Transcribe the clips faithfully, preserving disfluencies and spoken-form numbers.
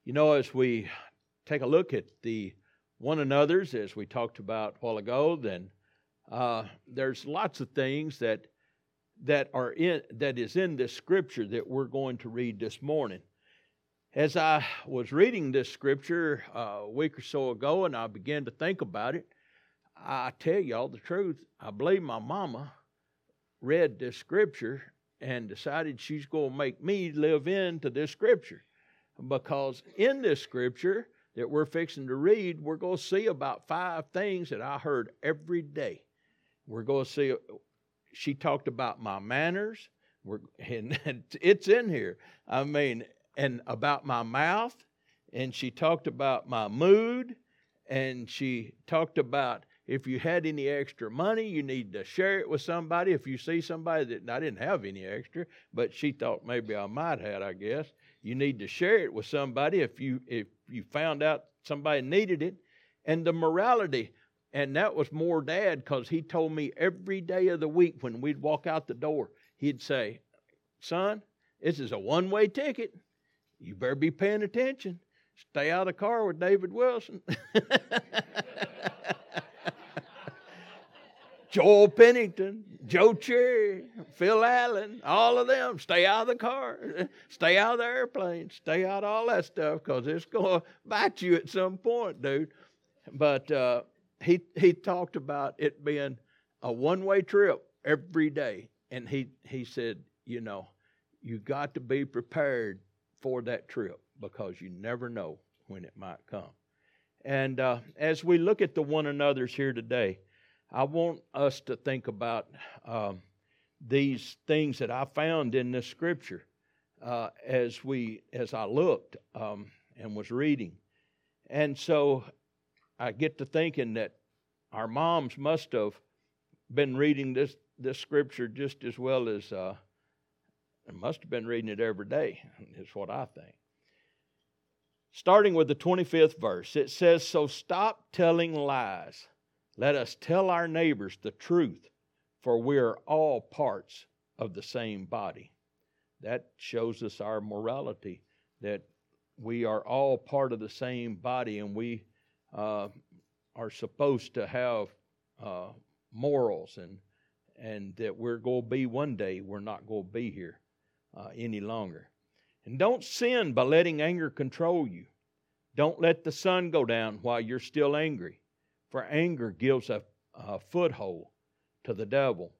You know, as we take a look at the one another's, as we talked about a while ago, then uh, there's lots of things that that are in that is in this scripture that we're going to read this morning. As I was reading this scripture uh, a week or so ago, and I began to think about it, I tell y'all the truth, I believe my mama read this scripture and decided she's going to make me live into this scripture. Because in this scripture that we're fixing to read, we're going to see about five things that I heard every day. We're going to see, she talked about my manners, we're, and it's in here. I mean, and about my mouth, and she talked about my mood, and she talked about if you had any extra money, you need to share it with somebody. If you see somebody that, I didn't have any extra, but she thought maybe I might have, I guess. You need to share it with somebody if you if you found out somebody needed it. And the morality, and that was more Dad, because he told me every day of the week when we'd walk out the door, he'd say, son, this is a one-way ticket. You better be paying attention. Stay out of the car with David Wilson. Joel Pennington, Joe Cherry, Phil Allen, all of them. Stay out of the car. Stay out of the airplane. Stay out of all that stuff, because it's going to bite you at some point, dude. But uh, he he talked about it being a one-way trip every day. And he, he said, you know, you got to be prepared for that trip, because you never know when it might come. And uh, as we look at the one another's here today, I want us to think about um, these things that I found in this scripture uh, as we as I looked um, and was reading. And so I get to thinking that our moms must have been reading this, this scripture just as well as uh, must have been reading it every day, is what I think. Starting with the twenty-fifth verse, it says, "So stop telling lies. Let us tell our neighbors the truth, for we are all parts of the same body." That shows us our morality, that we are all part of the same body, and we uh, are supposed to have uh, morals, and and that we're going to be one day, we're not going to be here uh, any longer. And don't sin by letting anger control you. Don't let the sun go down while you're still angry. For anger gives a, a foothold to the devil.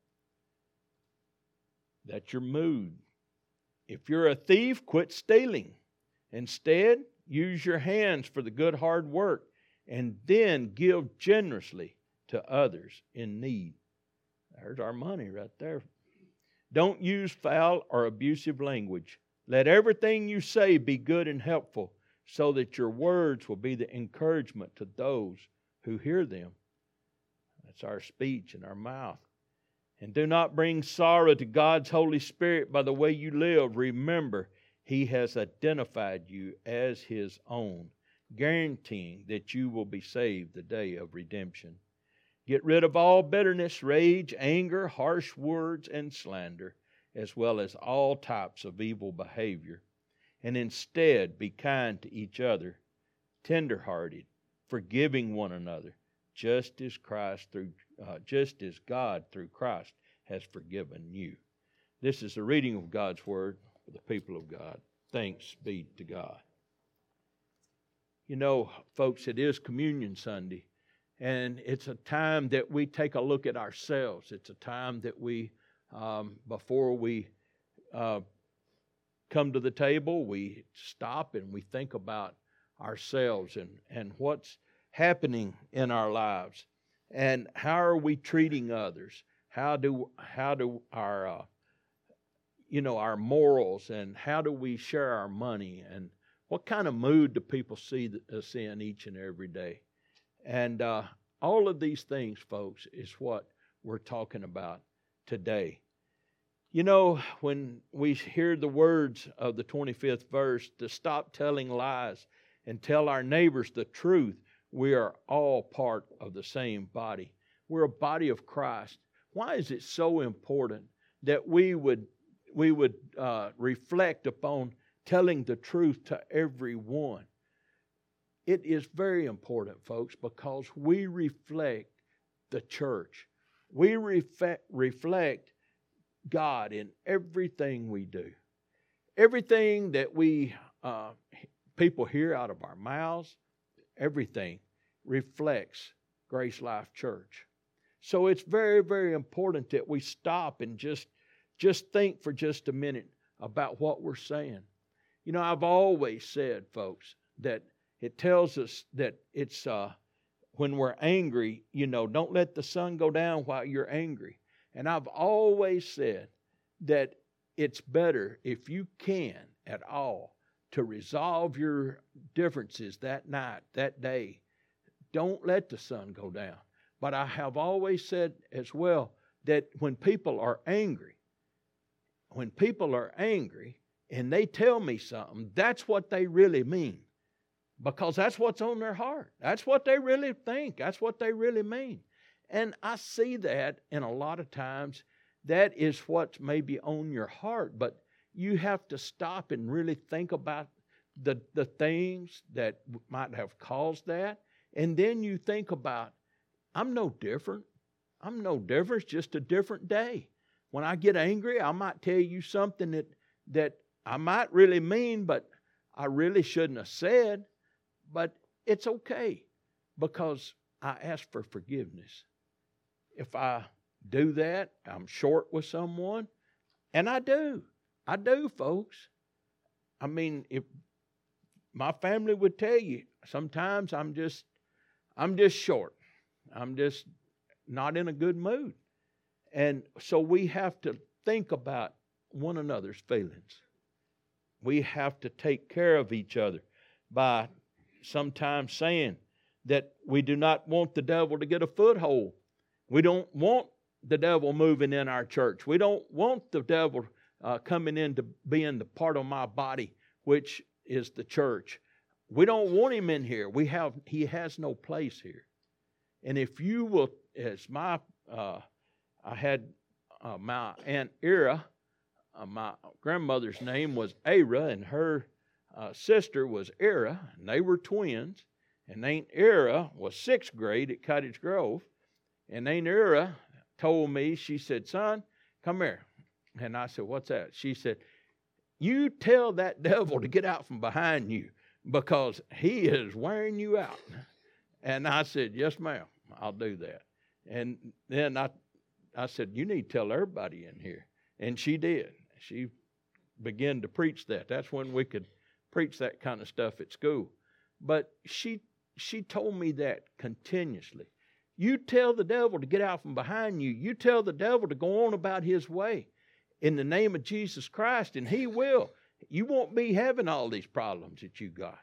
That's your mood. If you're a thief, quit stealing. Instead, use your hands for the good hard work, and then give generously to others in need. There's our money right there. Don't use foul or abusive language. Let everything you say be good and helpful, so that your words will be the encouragement to those who hear them. That's our speech and our mouth. And do not bring sorrow to God's Holy Spirit by the way you live. Remember, He has identified you as His own, guaranteeing that you will be saved the day of redemption. Get rid of all bitterness, rage, anger, harsh words, and slander, as well as all types of evil behavior. And instead, be kind to each other, tender-hearted, forgiving one another, just as Christ through, uh, just as God through Christ has forgiven you. This is the reading of God's Word for the people of God. Thanks be to God. You know, folks, it is Communion Sunday, and it's a time that we take a look at ourselves. It's a time that we, um, before we uh, come to the table, we stop and we think about ourselves and, and what's happening in our lives, and how are we treating others? How do how do our uh, you know our morals, and how do we share our money, and what kind of mood do people see us in each and every day? And uh, all of these things, folks, is what we're talking about today. You know, when we hear the words of the twenty-fifth verse, to stop telling lies and tell our neighbors the truth, we are all part of the same body. We're a body of Christ. Why is it so important that we would we would uh, reflect upon telling the truth to everyone? it is very important, folks, because we reflect the church. We reflect, reflect God in everything we do. Everything that we uh, people hear out of our mouths, everything reflects Grace Life Church. So it's very, very important that we stop and just, just think for just a minute about what we're saying. You know, I've always said, folks, that it tells us that it's uh, when we're angry, you know, don't let the sun go down while you're angry. And I've always said that it's better, if you can at all, to resolve your differences that night, that day. Don't let the sun go down. But I have always said as well that when people are angry, when people are angry and they tell me something, that's what they really mean. Because that's what's on their heart. That's what they really think. That's what they really mean. And I see that, and a lot of times that is what's maybe on your heart. But you have to stop and really think about the, the things that might have caused that. And then you think about, I'm no different. I'm no different. It's just a different day. When I get angry, I might tell you something that, that I might really mean, but I really shouldn't have said. But it's okay because I ask for forgiveness. If I do that, I'm short with someone, and I do. I do, folks. I mean, if my family would tell you, sometimes I'm just, I'm just short. I'm just not in a good mood. And so we have to think about one another's feelings. We have to take care of each other by sometimes saying that we do not want the devil to get a foothold. We don't want the devil moving in our church. We don't want the devil uh, coming into being the part of my body, which is the church. We don't want him in here. We have he has no place here. And if you will, as my uh, I had uh, my Aunt Ira, uh, my grandmother's name was Ara, and her uh, sister was Ira, and they were twins. And Aunt Ira was sixth grade at Cottage Grove. And Aunt Ira told me, she said, son, come here. And I said, what's that? She said, you tell that devil to get out from behind you because he is wearing you out. And I said, yes, ma'am, I'll do that. And then I, I said, you need to tell everybody in here. And she did. She began to preach that. That's when we could preach that kind of stuff at school. But she she told me that continuously. You tell the devil to get out from behind you. You tell the devil to go on about his way in the name of Jesus Christ, and he will. You won't be having all these problems that you got.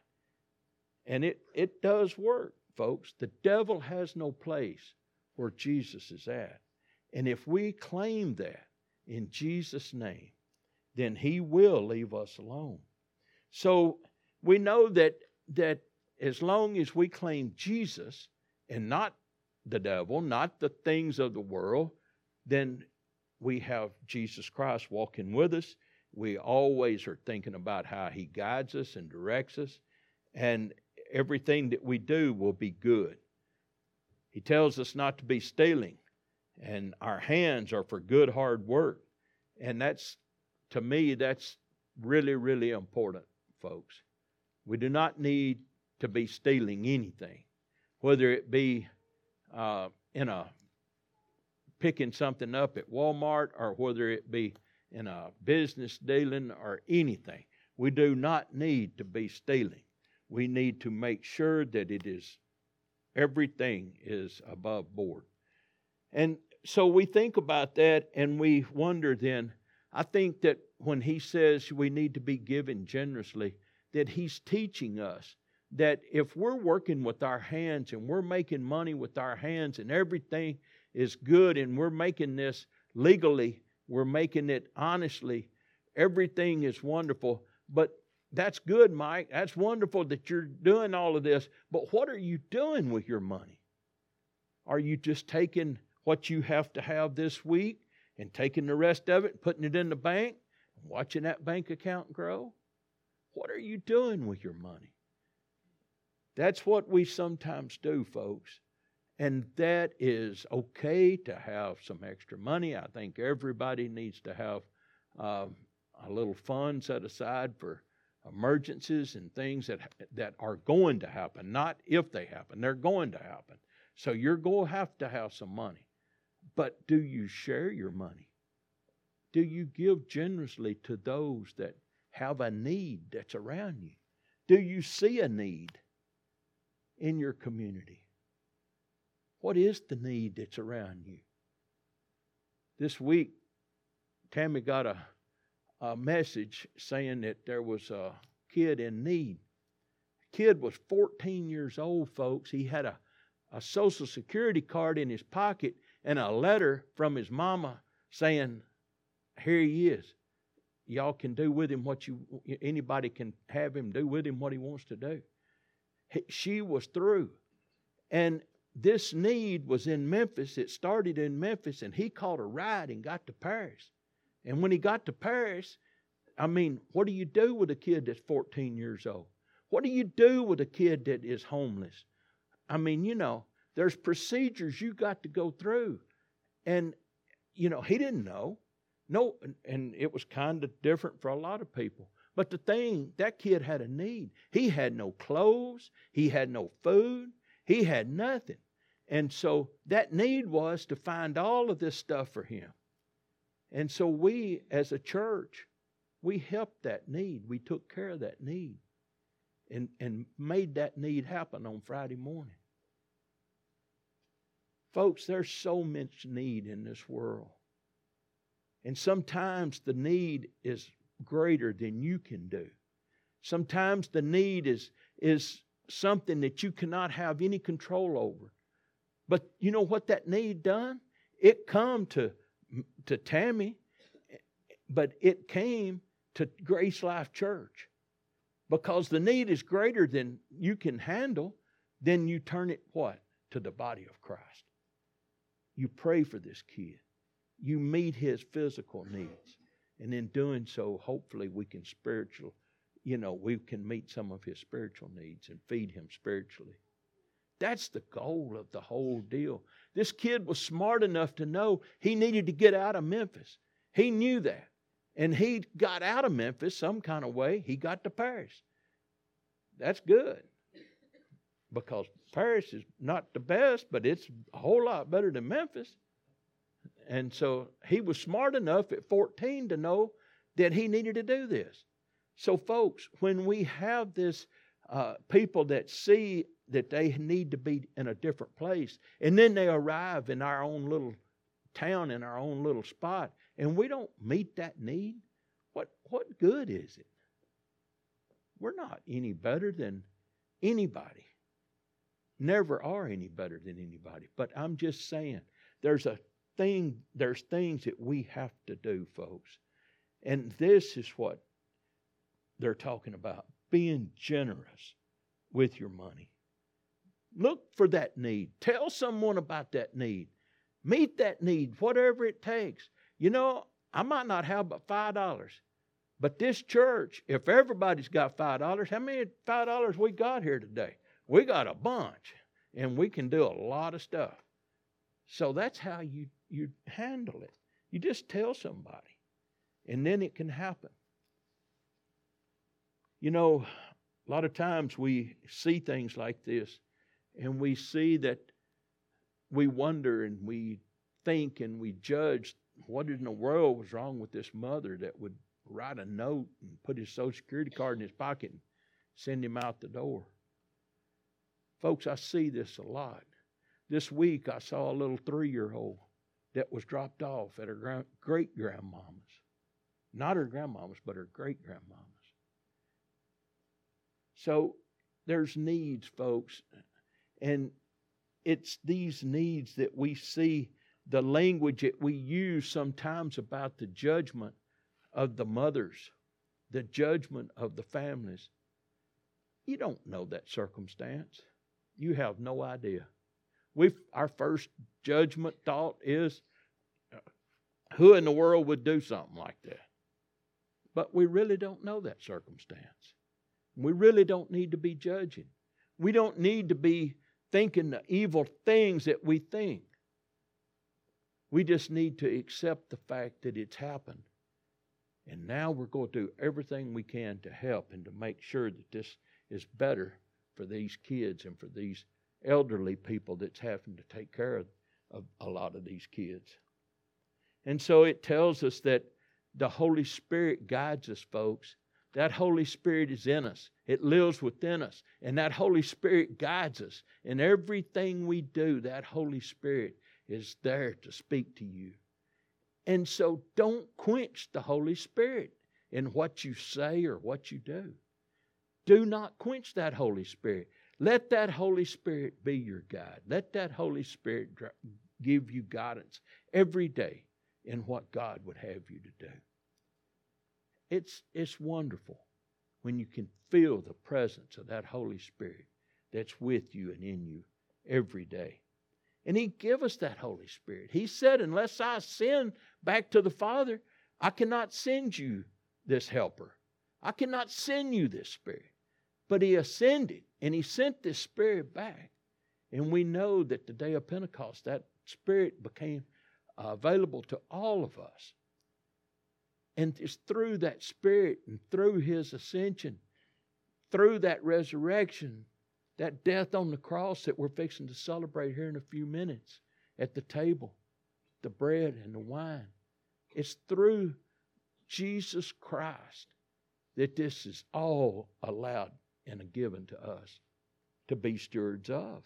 And it, it does work, folks. The devil has no place where Jesus is at. And if we claim that in Jesus' name, then he will leave us alone. So we know that, that as long as we claim Jesus and not the devil, not the things of the world, then we have Jesus Christ walking with us. We always are thinking about how he guides us and directs us, and everything that we do will be good. He tells us not to be stealing, and our hands are for good, hard work. And that's, to me, that's really, really important, folks. We do not need to be stealing anything, whether it be uh, in a picking something up at Walmart or whether it be in a business dealing or anything. We do not need to be stealing. We need to make sure that it is, everything is above board. And so we think about that and we wonder then, I think that when he says we need to be given generously, that he's teaching us that if we're working with our hands and we're making money with our hands and everything is good and we're making this legally, we're making it honestly, everything is wonderful. But that's good, Mike. That's wonderful that you're doing all of this. But what are you doing with your money? Are you just taking what you have to have this week and taking the rest of it and putting it in the bank, watching that bank account grow? What are you doing with your money? That's what we sometimes do, folks. And that is okay to have some extra money. I think everybody needs to have um, a little fund set aside for emergencies and things that that are going to happen, not if they happen. They're going to happen. So you're going to have to have some money. But do you share your money? Do you give generously to those that have a need that's around you? Do you see a need in your community? What is the need that's around you? This week, Tammy got a, a message saying that there was a kid in need. The kid was fourteen years old, folks. He had a, a Social Security card in his pocket and a letter from his mama saying, here he is. Y'all can do with him what you, anybody can have him do with him what he wants to do. He, she was through. And this need was in Memphis. It started in Memphis, and he caught a ride and got to Paris. And when he got to Paris, I mean, what do you do with a kid that's fourteen years old? What do you do with a kid that is homeless? I mean, you know, there's procedures you got to go through. And, you know, he didn't know. No, and it was kind of different for a lot of people. But the thing, that kid had a need. He had no clothes. He had no food. He had nothing. And so that need was to find all of this stuff for him. And so we, as a church, we helped that need. We took care of that need and, and made that need happen on Friday morning. Folks, there's so much need in this world. And sometimes the need is greater than you can do. Sometimes the need is, is something that you cannot have any control over. But you know what that need done? It come to, to Tammy, but it came to Grace Life Church. Because the need is greater than you can handle, then you turn it what? To the body of Christ. You pray for this kid. You meet his physical needs. And in doing so, hopefully we can spiritual, you know, we can meet some of his spiritual needs and feed him spiritually. That's the goal of the whole deal. This kid was smart enough to know he needed to get out of Memphis. He knew that. And he got out of Memphis some kind of way. He got to Paris. That's good. Because Paris is not the best, but it's a whole lot better than Memphis. And so he was smart enough at fourteen to know that he needed to do this. So folks, when we have this uh, people that see that they need to be in a different place, and then they arrive in our own little town, in our own little spot, and we don't meet that need, what, what good is it? We're not any better than anybody. Never are any better than anybody. But I'm just saying, there's a thing, there's things that we have to do, folks. And this is what they're talking about. Being generous with your money. Look for that need. Tell someone about that need. Meet that need, whatever it takes. You know, I might not have but five dollars. But this church, if everybody's got five dollars, how many five dollars we got here today? We got a bunch. And we can do a lot of stuff. So that's how you, you handle it. You just tell somebody. And then it can happen. You know, a lot of times we see things like this. And we see that we wonder and we think and we judge what in the world was wrong with this mother that would write a note and put his Social Security card in his pocket and send him out the door. Folks, I see this a lot. This week I saw a little three-year-old that was dropped off at her great-grandmama's. Not her grandmama's, but her great-grandmama's. So there's needs, folks. And it's these needs that we see, the language that we use sometimes about the judgment of the mothers, the judgment of the families. You don't know that circumstance. You have no idea. We, our first judgment thought is, who in the world would do something like that? But we really don't know that circumstance. We really don't need to be judging. We don't need to be thinking the evil things that we think. We just need to accept the fact that it's happened. And now we're going to do everything we can to help and to make sure that this is better for these kids and for these elderly people that's having to take care of, of a lot of these kids. And so it tells us that the Holy Spirit guides us, folks. That Holy Spirit is in us. It lives within us. And that Holy Spirit guides us. In everything we do, that Holy Spirit is there to speak to you. And so don't quench the Holy Spirit in what you say or what you do. Do not quench that Holy Spirit. Let that Holy Spirit be your guide. Let that Holy Spirit give you guidance every day in what God would have you to do. It's, it's wonderful when you can feel the presence of that Holy Spirit that's with you and in you every day. And He give us that Holy Spirit. He said, unless I ascend back to the Father, I cannot send you this helper. I cannot send you this Spirit. But He ascended and He sent this Spirit back. And we know that the day of Pentecost, that Spirit became uh, available to all of us. And it's through that Spirit and through His ascension, through that resurrection, that death on the cross that we're fixing to celebrate here in a few minutes at the table, the bread and the wine. It's through Jesus Christ that this is all allowed and given to us to be stewards of.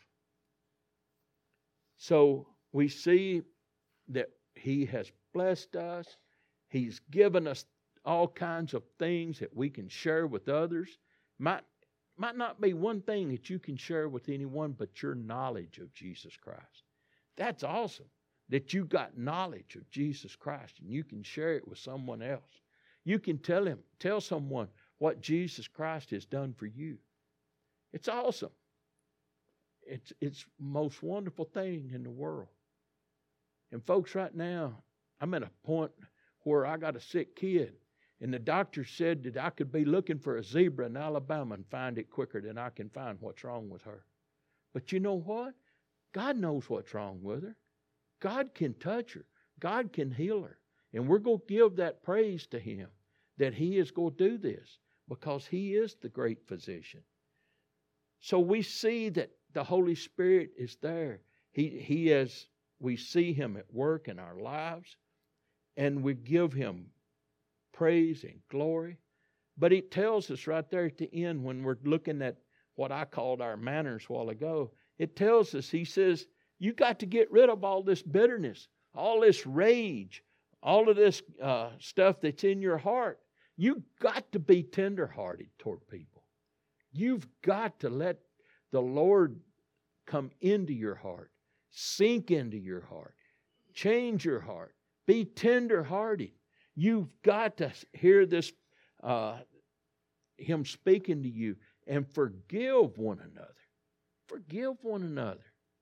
So we see that He has blessed us. He's given us all kinds of things that we can share with others. Might, might not be one thing that you can share with anyone, but your knowledge of Jesus Christ. That's awesome that you got knowledge of Jesus Christ and you can share it with someone else. You can tell him, tell someone what Jesus Christ has done for you. It's awesome. It's it's the most wonderful thing in the world. And folks, right now, I'm at a point where I got a sick kid. And the doctor said that I could be looking for a zebra in Alabama and find it quicker than I can find what's wrong with her. But you know what? God knows what's wrong with her. God can touch her. God can heal her. And we're going to give that praise to Him that He is going to do this because He is the great physician. So we see that the Holy Spirit is there. He, he has, we see Him at work in our lives, and we give Him praise and glory. But it tells us right there at the end when we're looking at what I called our manners a while ago, it tells us, He says, you got to get rid of all this bitterness, all this rage, all of this uh, stuff that's in your heart. You've got to be tenderhearted toward people. You've got to let the Lord come into your heart, sink into your heart, change your heart, be tenderhearted. You've got to hear this, uh, Him speaking to you, and forgive one another. Forgive one another.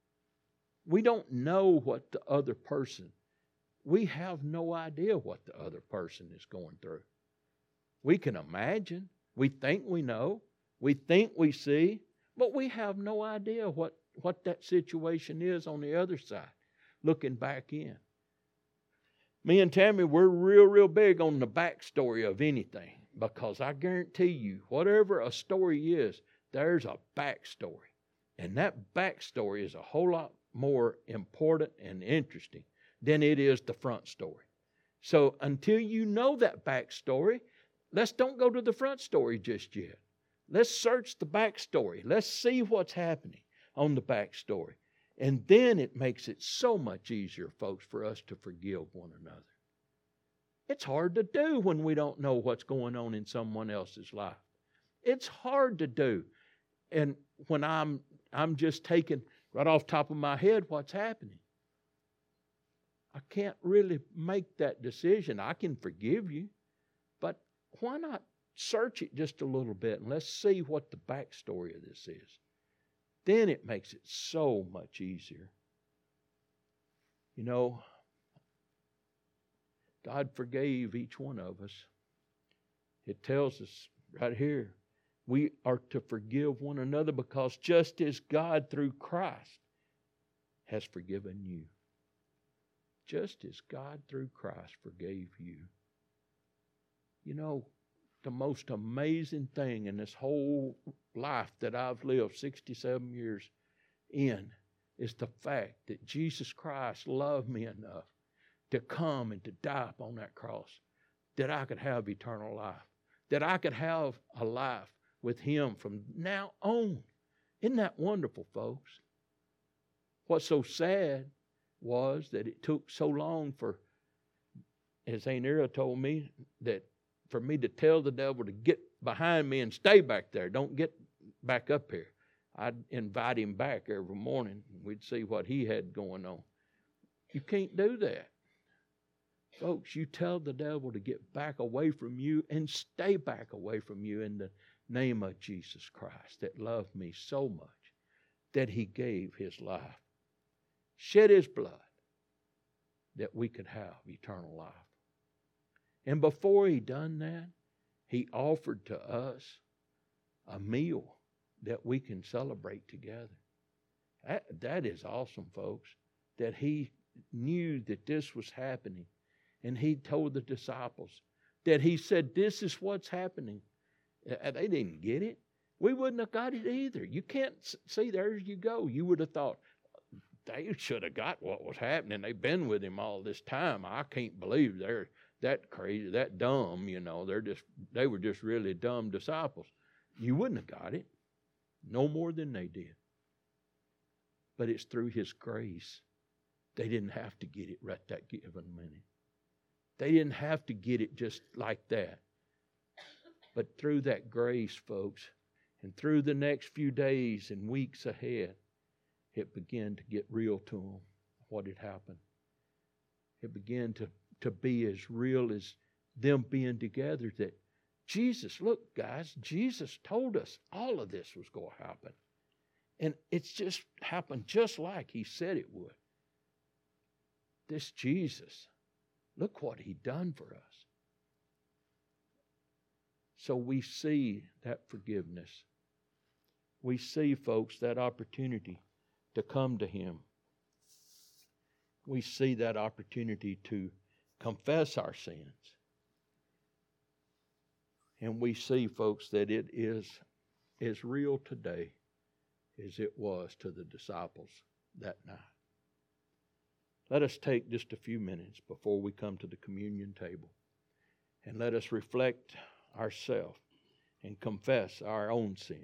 We don't know what the other person, we have no idea what the other person is going through. We can imagine. We think we know. We think we see. But we have no idea what, what that situation is on the other side, looking back in. Me and Tammy, we're real, real big on the backstory of anything, because I guarantee you, whatever a story is, there's a backstory. And that backstory is a whole lot more important and interesting than it is the front story. So until you know that backstory, let's don't go to the front story just yet. Let's search the backstory. Let's see what's happening on the backstory. And then it makes it so much easier, folks, for us to forgive one another. It's hard to do when we don't know what's going on in someone else's life. It's hard to do. And when I'm I'm just taking right off the top of my head what's happening. I can't really make that decision. I can forgive you, but why not search it just a little bit and let's see what the backstory of this is. Then it makes it so much easier. You know, God forgave each one of us. It tells us right here We are to forgive one another because just as God through Christ has forgiven you, just as God through Christ forgave you. You know, the most amazing thing in this whole life that I've lived sixty-seven years in is the fact that Jesus Christ loved me enough to come and to die upon that cross, that I could have eternal life, that I could have a life with Him from now on. Isn't that wonderful, folks? What's so sad was that it took so long for, as Aunt Ira told me, that for me to tell the devil to get behind me and stay back there. Don't get back up here. I'd invite him back every morning. We'd see what he had going on. You can't do that. Folks, you tell the devil to get back away from you and stay back away from you in the name of Jesus Christ that loved me so much that He gave His life, shed His blood, that we could have eternal life. And before He done that, He offered to us a meal that we can celebrate together. That, that is awesome, folks, that He knew that this was happening. And He told the disciples that He said, this is what's happening. They didn't get it. We wouldn't have got it either. You can't see, there you go. You would have thought, they should have got what was happening. They've been with Him all this time. I can't believe they're that crazy, that dumb, you know. They're just, they were just really dumb disciples. You wouldn't have got it. No more than they did. But it's through His grace. They didn't have to get it right that given minute. They didn't have to get it just like that. But through that grace, folks, and through the next few days and weeks ahead, it began to get real to them, what had happened. It began to, to be as real as them being together, that Jesus, look guys, Jesus told us all of this was going to happen. And it's just happened just like He said it would. This Jesus, look what He done for us. So we see that forgiveness. We see, folks, that opportunity to come to Him. We see that opportunity to confess our sins. And we see, folks, that it is as real today as it was to the disciples that night. Let us take just a few minutes before we come to the communion table, and let us reflect ourselves and confess our own sins.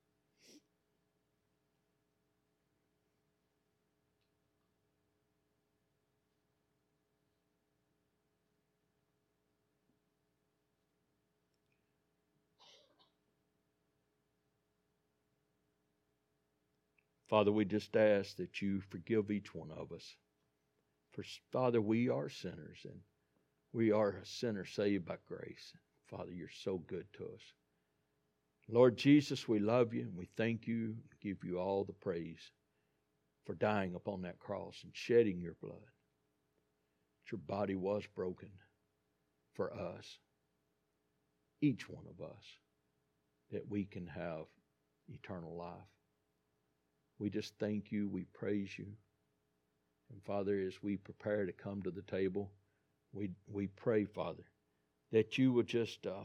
Father, we just ask that You forgive each one of us. For, Father, we are sinners, and we are a sinner saved by grace. Father, You're so good to us. Lord Jesus, we love You, and we thank You and give You all the praise for dying upon that cross and shedding Your blood. Your body was broken for us, each one of us, that we can have eternal life. We just thank You, we praise You. And Father, as we prepare to come to the table, we we pray, Father, that You would just um,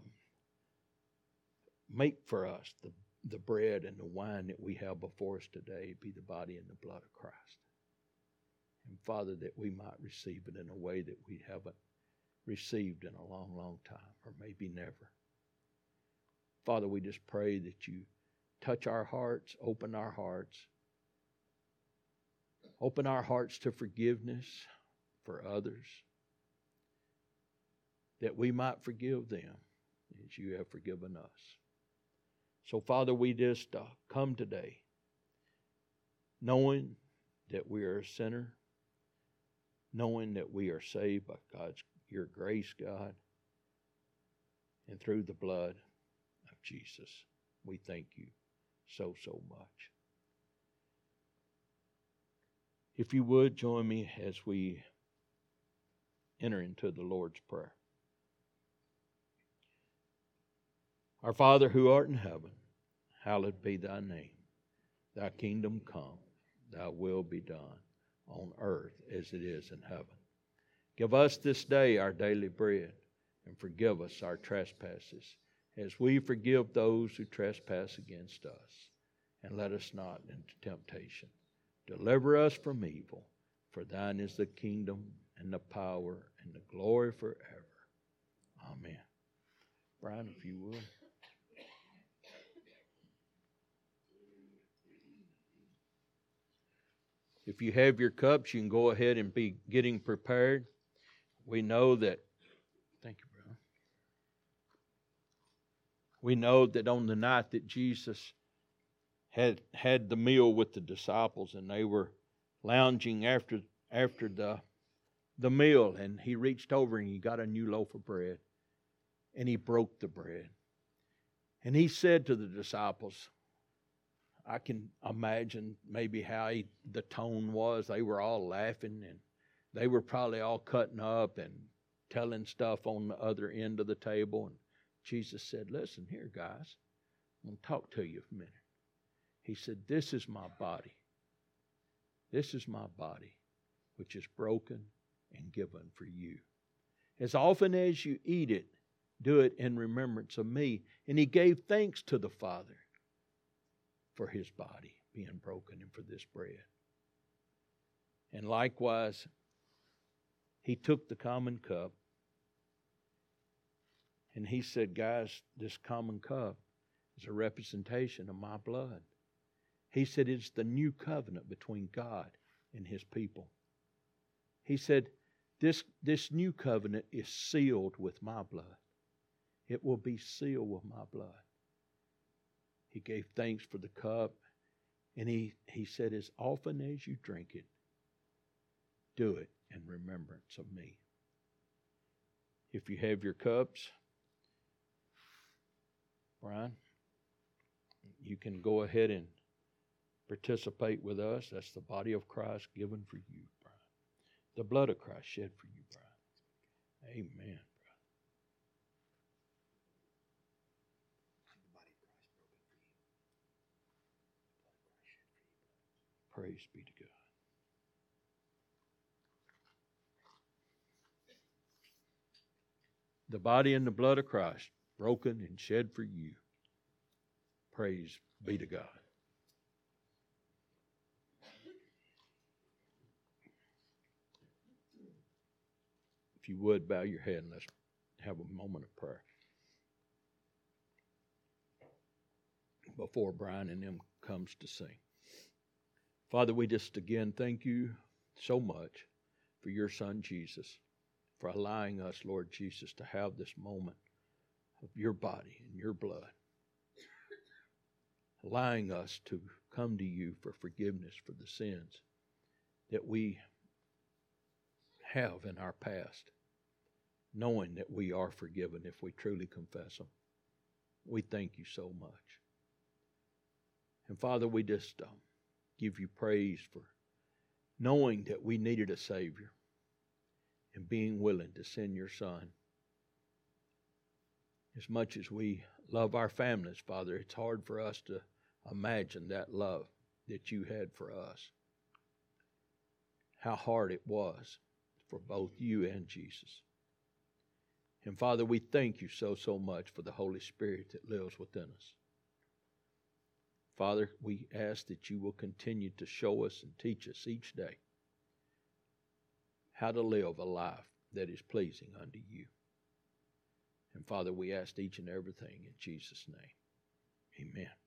make for us the, the bread and the wine that we have before us today be the body and the blood of Christ. And Father, that we might receive it in a way that we haven't received in a long, long time, or maybe never. Father, we just pray that You touch our hearts, open our hearts, open our hearts to forgiveness for others, that we might forgive them as You have forgiven us. So, Father, we just uh, come today knowing that we are a sinner, knowing that we are saved by God's, Your grace, God, and through the blood of Jesus. We thank You so, so much. If you would, join me as we enter into the Lord's Prayer. Our Father who art in heaven, hallowed be thy name. Thy kingdom come, thy will be done on earth as it is in heaven. Give us this day our daily bread, and forgive us our trespasses, as we forgive those who trespass against us. And let us not into temptation. Deliver us from evil, for thine is the kingdom and the power and the glory forever. Amen. Brian, if you would. If you have your cups, you can go ahead and be getting prepared. We know that, thank you, brother. We know that on the night that Jesus had had the meal with the disciples, and they were lounging after after the the meal, and he reached over and he got a new loaf of bread, and he broke the bread. And he said to the disciples, I can imagine maybe how he, the tone was. They were all laughing, and they were probably all cutting up and telling stuff on the other end of the table. And Jesus said, listen here, guys, I'm going to talk to you for a minute. He said, this is my body. This is my body, which is broken and given for you. As often as you eat it, do it in remembrance of me. And he gave thanks to the Father for his body being broken and for this bread. And likewise, he took the common cup, and he said, guys, this common cup is a representation of my blood. He said it's the new covenant between God and his people. He said, this, this new covenant is sealed with my blood. It will be sealed with my blood. He gave thanks for the cup, and he, he said, as often as you drink it, do it in remembrance of me. If you have your cups, Brian, you can go ahead and participate with us. That's the body of Christ given for you, Brian. The blood of Christ shed for you, Brian. Amen. Praise be to God. The body and the blood of Christ, broken and shed for you. Praise be to God. If you would, bow your head and let's have a moment of prayer before Brian and them comes to sing. Father, we just again thank you so much for your Son Jesus, for allowing us, Lord Jesus, to have this moment of your body and your blood, allowing us to come to you for forgiveness for the sins that we have in our past, knowing that we are forgiven if we truly confess them. We thank you so much. And Father, we just um, give you praise for knowing that we needed a Savior and being willing to send your Son. As much as we love our families, Father, it's hard for us to imagine that love that you had for us. How hard it was for both you and Jesus. And Father, we thank you so, so much for the Holy Spirit that lives within us. Father, we ask that you will continue to show us and teach us each day how to live a life that is pleasing unto you. And Father, we ask each and everything in Jesus' name. Amen.